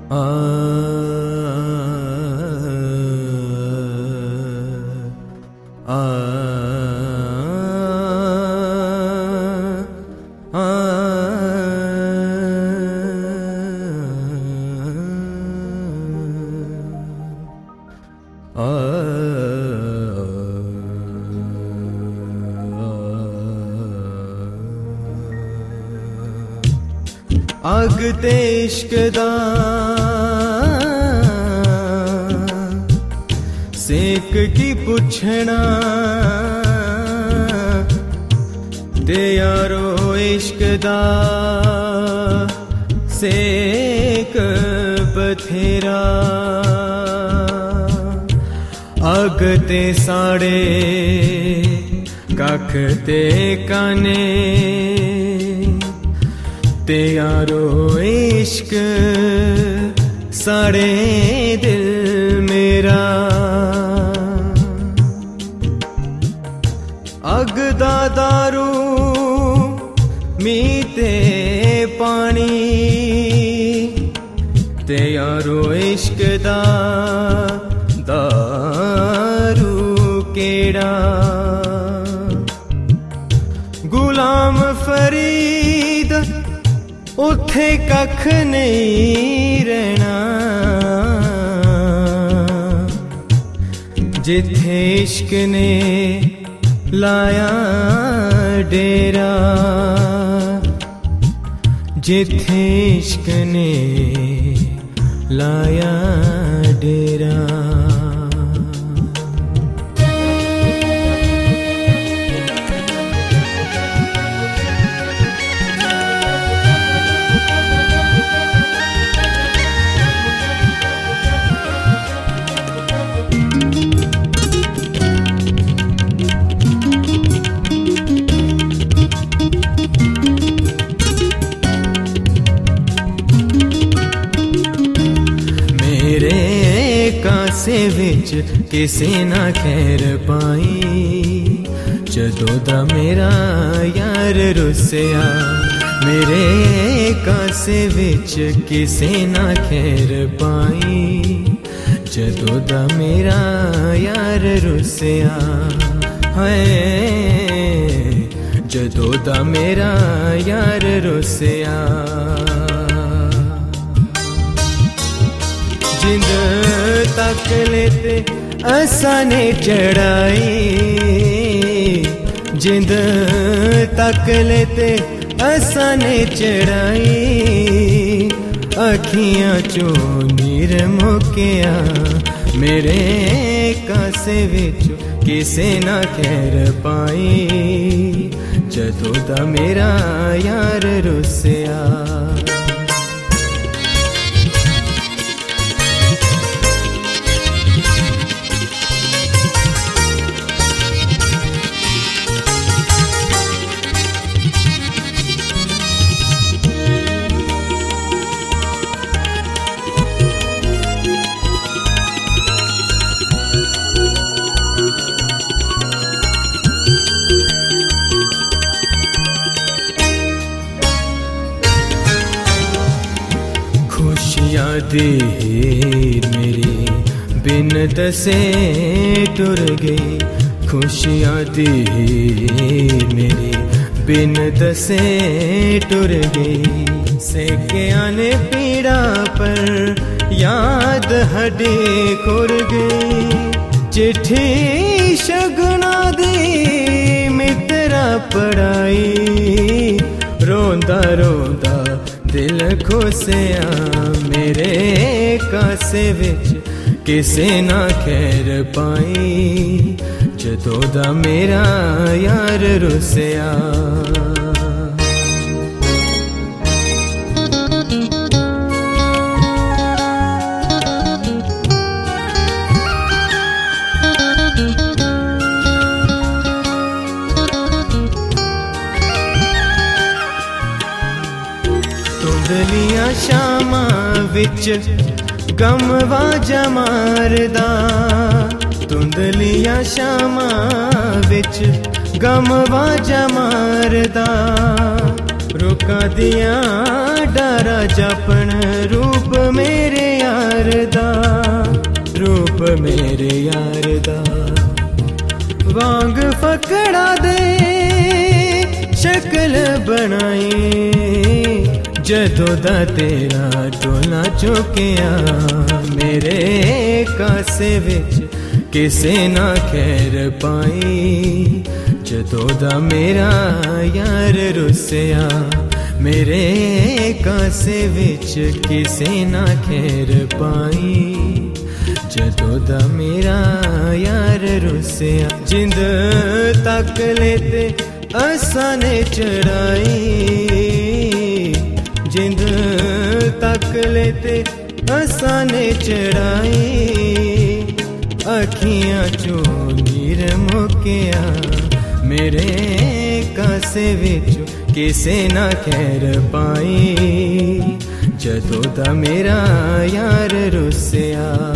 अग ते इश्क दा सेक की पुछना ते यारो इश्क दा सेक बथेरा अग ते साड़े कख ते काने ते यारो इश्क साड़े दिल मेरा अग दा दारू मीते पानी ते यारो इश्क दा दारू केड़ा गुलाम फरीद उथे कख नहीं रहना जिथे इश्क ने लाया डेरा जिथे इश्क ने लाया डेरा कासे विच किसे ना खैर पाई जदों दा मेरा यार रुसिया मेरे कासे विच किसे ना खैर पाई जदों दा मेरा यार रुसिया है जदों दा मेरा यार रुसिया जिंद तक लेते असाने चढ़ाई जिंद तक लेते असाने चढ़ाई अखियां चो नीर मुकिया मेरे कासे विच किसे ना खैर पाई जदों दा मेरा यार रुसिया दी मेरी बिन दसे टुर गई खुशियाँ दी मेरी बिन दसे टुर गई सेकिया ने पीड़ा पर याद हड्डी खुर गई चिट्ठी शगुना दी मित्रा पढ़ाई रोंदा रोंदा दिल खुसिया मेरे कासे विच किसे ना खैर पाई जदों दा मेरा यार रुसिया धुंधलियां शामां विच गम वाजा मारदा धुंधलियां शामां विच गम वाजा मारदा रुका दियां डारा जपन रूप मेरे रूप मेरे यार दा वांग फकड़ा दे शक्ल बनाई जदों दा तेरा टोला चुकिया मेरे कासे विच किसे ना खैर पाई जदों दा मेरा यार रुसिया मेरे कासे विच किसे ना खैर पाई जदों दा मेरा यार रुसिया जिंद तक लेते असां ने चढ़ाई जिंद तक लेते असां ने चढ़ाई अखियां चो नीर मुकिया मेरे कासे विच किसे ना खैर पाई जदों दा मेरा यार रुसिया।